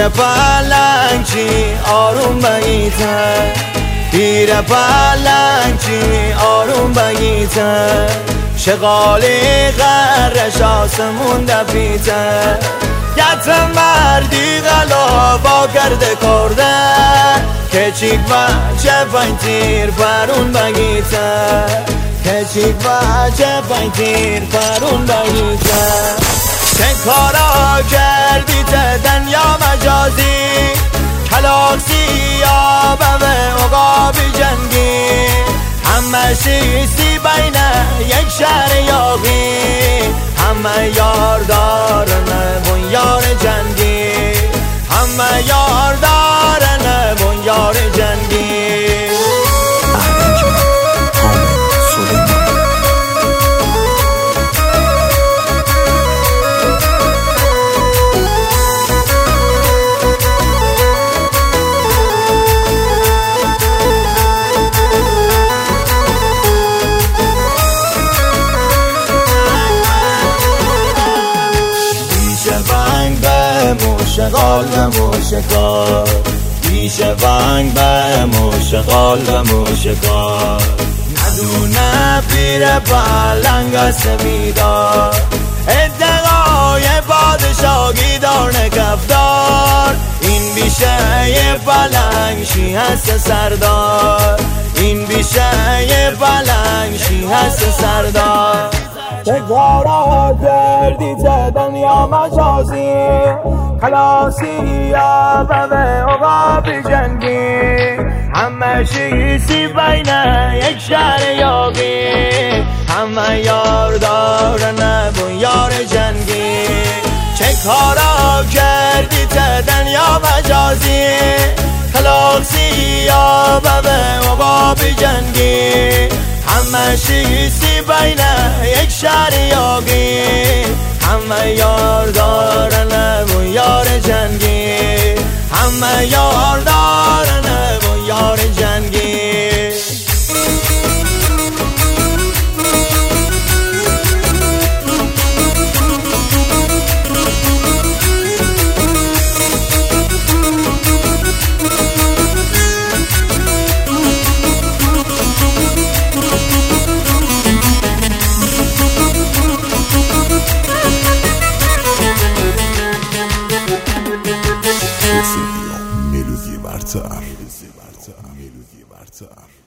پیر پلنگچی آروم بگیته، پیر پلنگچی آروم بگیته، شغالی غرش آسمون دفیته، گت مردی غلابا کرده کرده، کچیک و چه تیر پرون بگیته، کچیک و چه تیر پرون بگیته. چه کارا کردی ته دنیا مجازی، کلاکسی یا به عقابی جنگی، همه شیستی بین یک شهر یاغی، همه یار دارن بون جنگی، همه یار دارن بون جنگی. موشقال و موشکار، پیش ونگ به موشقال و موشکار، ندونه پیر پلنگ است بیدار، ادعای پادشاهی دار نگهدار، این بیشه پلنگشی هست سردار، این بیشه پلنگشی هست سردار. چه کارا کردی ته دنیا مجازی، کلاسی یا به عقابی جنگی، همه شیسی بین یک شهر یاغی، همه یار دارن بون یار جنگی. چه کارا کردی ته دنیا مجازی، کلاسی یا به عقابی جنگی، همه شیسی بین یک شهر یاغی، همه یار دارن بون یار جنگی، همه یار دارن بون یار جنگی. Melodie Bartar.